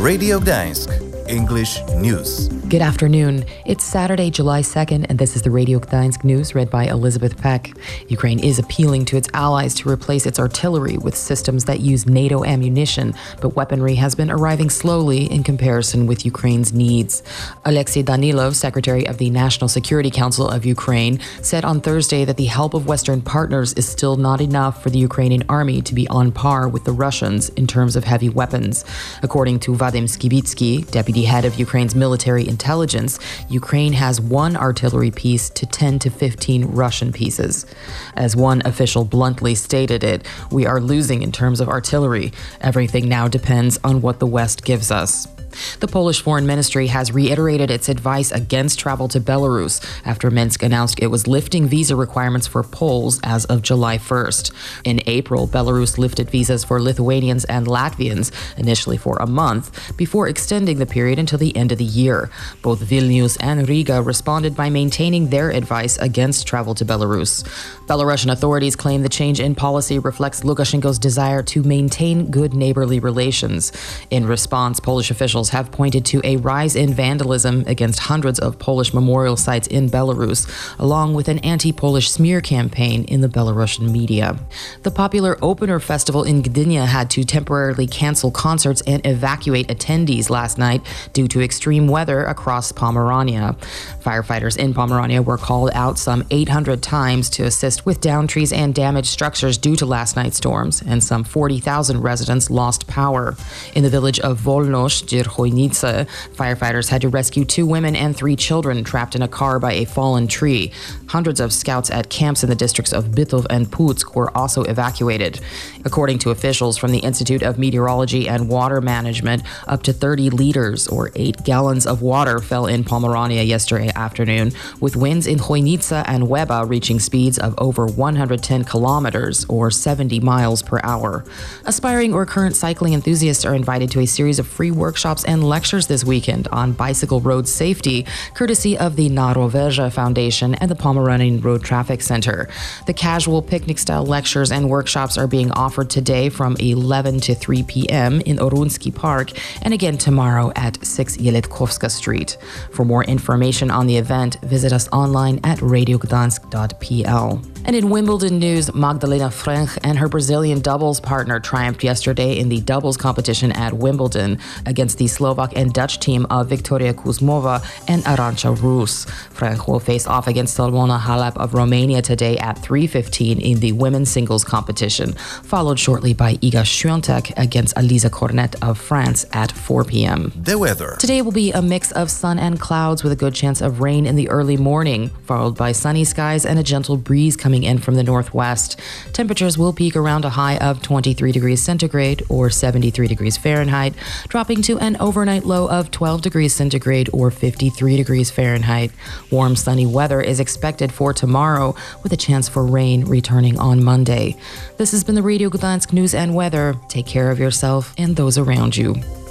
Radio Gdańsk, English News. Good afternoon. It's Saturday, July 2nd, and this is the Radio Gdańsk News read by Elizabeth Peck. Ukraine is appealing to its allies to replace its artillery with systems that use NATO ammunition, but weaponry has been arriving slowly in comparison with Ukraine's needs. Alexei Danilov, Secretary of the National Security Council of Ukraine, said on Thursday that the help of Western partners is still not enough for the Ukrainian army to be on par with the Russians in terms of heavy weapons. According to Vadim Skibitsky, deputy head of Ukraine's military intelligence, Ukraine has one artillery piece to 10 to 15 Russian pieces. As one official bluntly stated it, "We are losing in terms of artillery. Everything now depends on what the West gives us." The Polish Foreign Ministry has reiterated its advice against travel to Belarus after Minsk announced it was lifting visa requirements for Poles as of July 1st. In April, Belarus lifted visas for Lithuanians and Latvians, initially for a month, before extending the period until the end of the year. Both Vilnius and Riga responded by maintaining their advice against travel to Belarus. Belarusian authorities claim the change in policy reflects Lukashenko's desire to maintain good neighborly relations. In response, Polish officials have pointed to a rise in vandalism against hundreds of Polish memorial sites in Belarus, along with an anti-Polish smear campaign in the Belarusian media. The popular Opener Festival in Gdynia had to temporarily cancel concerts and evacuate attendees last night due to extreme weather across Pomerania. Firefighters in Pomerania were called out some 800 times to assist with downed trees and damaged structures due to last night's storms, and some 40,000 residents lost power. In the village of Wolność, Chojnice, firefighters had to rescue 2 women and 3 children trapped in a car by a fallen tree. Hundreds of scouts at camps in the districts of Bytów and Puck were also evacuated. According to officials from the Institute of Meteorology and Water Management, up to 30 liters or 8 gallons of water fell in Pomerania yesterday afternoon, with winds in Chojnice and Łeba reaching speeds of over 110 kilometers or 70 miles per hour. Aspiring or current cycling enthusiasts are invited to a series of free workshops and lectures this weekend on bicycle road safety, courtesy of the Na Rowerze Foundation and the Pomeranian Road Traffic Center. The casual picnic-style lectures and workshops are being offered today from 11 to 3 p.m. in Orunski Park and again tomorrow at 6 Jeletkowska Street. For more information on the event, visit us online at radiogdansk.pl. And in Wimbledon news, Magdalena Frech and her Brazilian doubles partner triumphed yesterday in the doubles competition at Wimbledon against the Slovak and Dutch team of Victoria Kuzmova and Arantxa Rus. Frech will face off against Simona Halep of Romania today at 3:15 in the women's singles competition, followed shortly by Iga Świątek against Aliza Cornet of France at 4 p.m. The weather. Today will be a mix of sun and clouds with a good chance of rain in the early morning, followed by sunny skies and a gentle breeze coming in from the northwest. Temperatures will peak around a high of 23 degrees centigrade or 73 degrees Fahrenheit, dropping to an overnight low of 12 degrees centigrade or 53 degrees Fahrenheit. Warm, sunny weather is expected for tomorrow, with a chance for rain returning on Monday. This has been the Radio Gdańsk News and Weather. Take care of yourself and those around you.